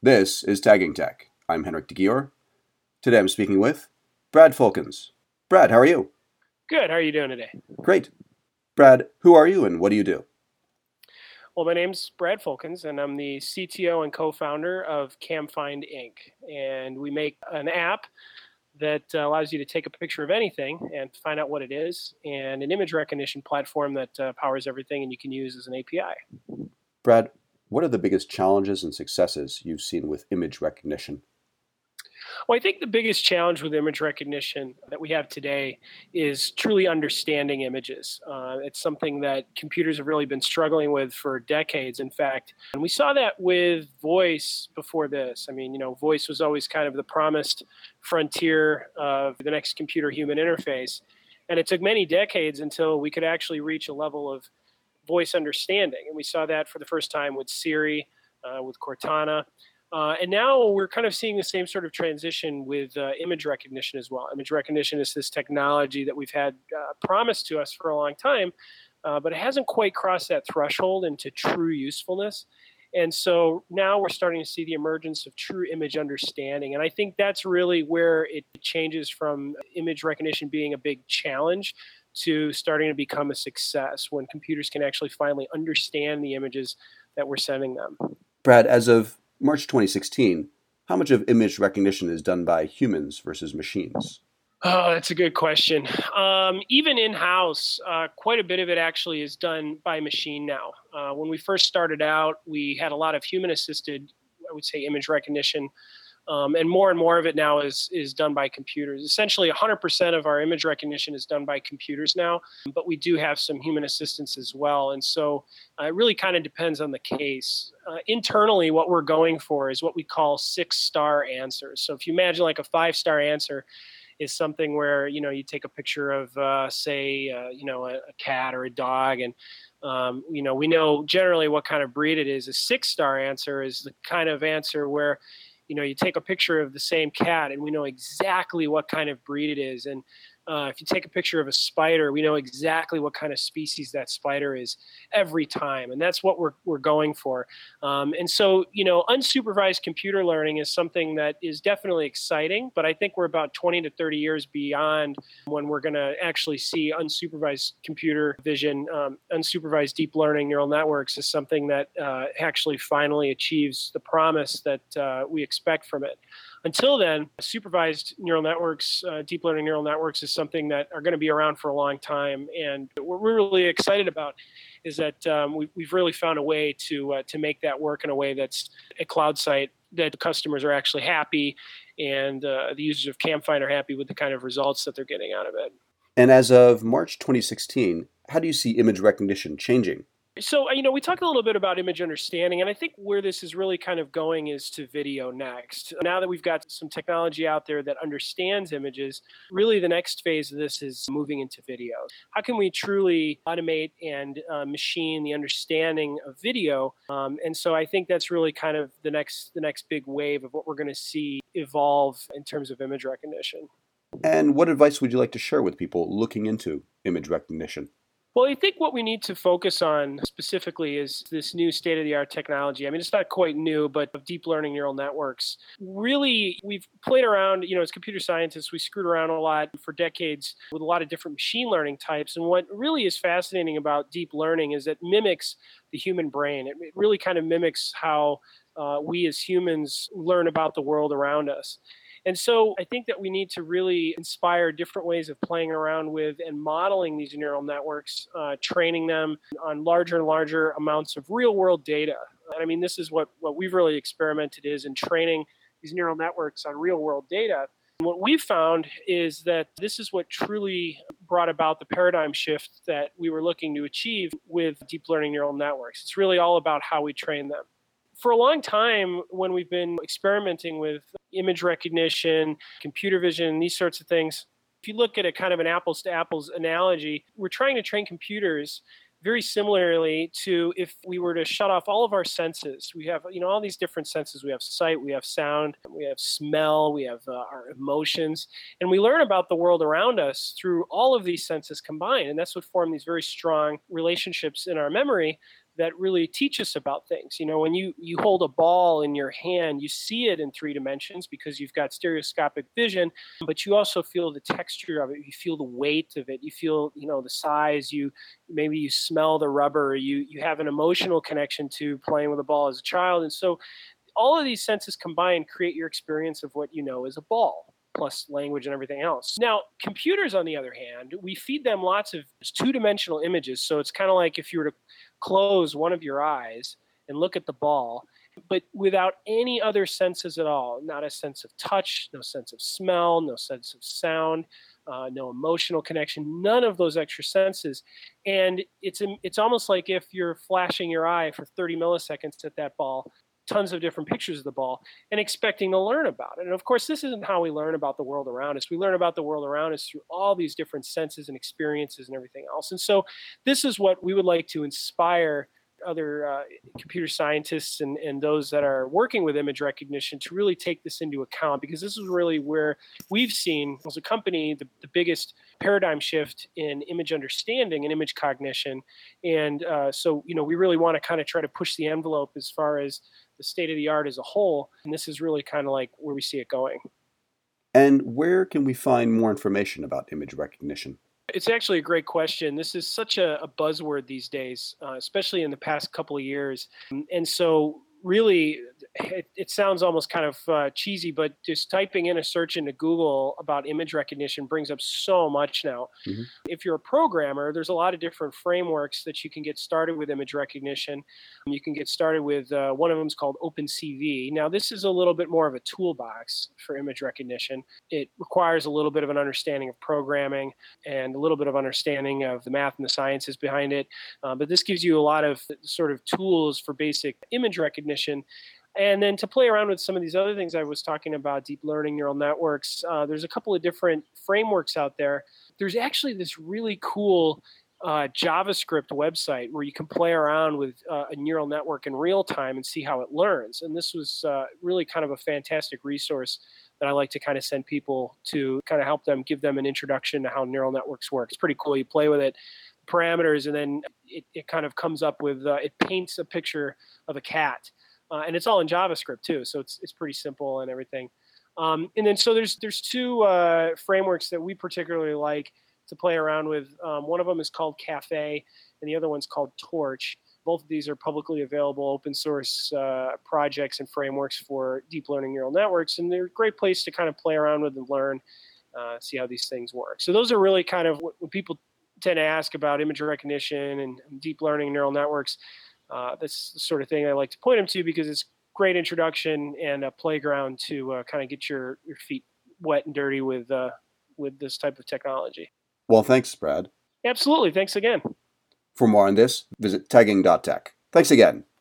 This is Tagging Tech. I'm Henrik de Gior. Today I'm speaking with Brad Fulkins. Brad, how are you? Good. How are you doing today? Great. Brad, who are you and what do you do? Well, my name's Brad Fulkins, and I'm the CTO and co-founder of CamFind Inc. And we make an app that allows you to take a picture of anything and find out what it is, and an image recognition platform that powers everything and you can use as an API. Brad, what are the biggest challenges and successes you've seen with image recognition? Well, I think the biggest challenge with image recognition that we have today is truly understanding images. It's something that computers have really been struggling with for decades, in fact. And we saw that with voice before this. I mean, voice was always kind of the promised frontier of the next computer-human interface. And it took many decades until we could actually reach a level of voice understanding. And we saw that for the first time with Siri, with Cortana. And now we're kind of seeing the same sort of transition with image recognition as well. Image recognition is this technology that we've had promised to us for a long time, but it hasn't quite crossed that threshold into true usefulness. And so now we're starting to see the emergence of true image understanding. And I think that's really where it changes from image recognition being a big challenge to starting to become a success when computers can actually finally understand the images that we're sending them. Brad, as of March 2016, how much of image recognition is done by humans versus machines? Oh, that's a good question. Even in-house, quite a bit of it actually is done by machine now. When we first started out, we had a lot of human-assisted, I would say, image recognition. And more of it now is done by computers. Essentially, 100% of our image recognition is done by computers now, but we do have some human assistance as well. And so it really kind of depends on the case. Internally, what we're going for is what we call 6-star answers. So if you imagine like a 5-star answer is something where, you take a picture of, say, a cat or a dog, and we know generally what kind of breed it is. A 6-star answer is the kind of answer where you take a picture of the same cat and we know exactly what kind of breed it is. And if you take a picture of a spider, we know exactly what kind of species that spider is every time. And that's what we're going for. And so, unsupervised computer learning is something that is definitely exciting, but I think we're about 20 to 30 years beyond when we're going to actually see unsupervised computer vision, unsupervised deep learning neural networks is something that actually finally achieves the promise that we expect from it. Until then, supervised neural networks, deep learning neural networks is something that are going to be around for a long time. And what we're really excited about is that we've really found a way to make that work in a way that's a cloud site that the customers are actually happy and the users of CamFind are happy with the kind of results that they're getting out of it. And as of March 2016, how do you see image recognition changing? So, we talked a little bit about image understanding, and I think where this is really kind of going is to video next. Now that we've got some technology out there that understands images, really the next phase of this is moving into video. How can we truly automate and machine the understanding of video? And so I think that's really kind of the next big wave of what we're going to see evolve in terms of image recognition. And what advice would you like to share with people looking into image recognition? Well, I think what we need to focus on specifically is this new state-of-the-art technology. I mean, it's not quite new, but of deep learning neural networks. Really, we've played around, as computer scientists, we screwed around a lot for decades with a lot of different machine learning types. And what really is fascinating about deep learning is it mimics the human brain. It really kind of mimics how we as humans learn about the world around us. And so I think that we need to really inspire different ways of playing around with and modeling these neural networks, training them on larger and larger amounts of real world data. And I mean, this is what we've really experimented is in training these neural networks on real world data. And what we've found is that this is what truly brought about the paradigm shift that we were looking to achieve with deep learning neural networks. It's really all about how we train them. For a long time, when we've been experimenting with image recognition, computer vision, these sorts of things, if you look at a kind of an apples to apples analogy, we're trying to train computers very similarly to if we were to shut off all of our senses. We have, all these different senses. We have sight, we have sound, we have smell, we have our emotions, and we learn about the world around us through all of these senses combined. And that's what form these very strong relationships in our memory that really teach us about things. When you hold a ball in your hand, you see it in 3 dimensions because you've got stereoscopic vision, but you also feel the texture of it. You feel the weight of it. You feel, the size. Maybe you smell the rubber. You have an emotional connection to playing with a ball as a child. And so all of these senses combined create your experience of what you know is a ball, plus language and everything else. Now, computers, on the other hand, we feed them lots of 2-dimensional images. So it's kind of like if you were to close one of your eyes and look at the ball, but without any other senses at all. Not a sense of touch, no sense of smell, no sense of sound, no emotional connection, none of those extra senses. And it's almost like if you're flashing your eye for 30 milliseconds at that ball, tons of different pictures of the ball, and expecting to learn about it. And of course, this isn't how we learn about the world around us. We learn about the world around us through all these different senses and experiences and everything else. And so this is what we would like to inspire other computer scientists and those that are working with image recognition to really take this into account, because this is really where we've seen, as a company, the biggest paradigm shift in image understanding and image cognition. And so we really want to kind of try to push the envelope as far as the state of the art as a whole. And this is really kind of like where we see it going. And where can we find more information about image recognition? It's actually a great question. This is such a buzzword these days, especially in the past couple of years. And so really, it sounds almost kind of cheesy, but just typing in a search into Google about image recognition brings up so much now. Mm-hmm. If you're a programmer, there's a lot of different frameworks that you can get started with image recognition. You can get started with one of them is called OpenCV. Now, this is a little bit more of a toolbox for image recognition. It requires a little bit of an understanding of programming and a little bit of understanding of the math and the sciences behind it. But this gives you a lot of sort of tools for basic image recognition. And then to play around with some of these other things I was talking about, deep learning, neural networks, there's a couple of different frameworks out there. There's actually this really cool JavaScript website where you can play around with a neural network in real time and see how it learns. And this was really kind of a fantastic resource that I like to kind of send people to kind of help them, give them an introduction to how neural networks work. It's pretty cool. You play with it, parameters, and then it kind of comes up with, it paints a picture of a cat. And it's all in JavaScript too, so it's pretty simple and everything. And then so there's two frameworks that we particularly like to play around with. One of them is called Caffe, and the other one's called Torch. Both of these are publicly available open source projects and frameworks for deep learning neural networks, and they're a great place to kind of play around with and learn, see how these things work. So those are really kind of what people tend to ask about image recognition and deep learning neural networks. That's the sort of thing I like to point them to, because it's great introduction and a playground to kind of get your feet wet and dirty with this type of technology. Well, thanks, Brad. Absolutely. Thanks again. For more on this, visit tagging.tech. Thanks again.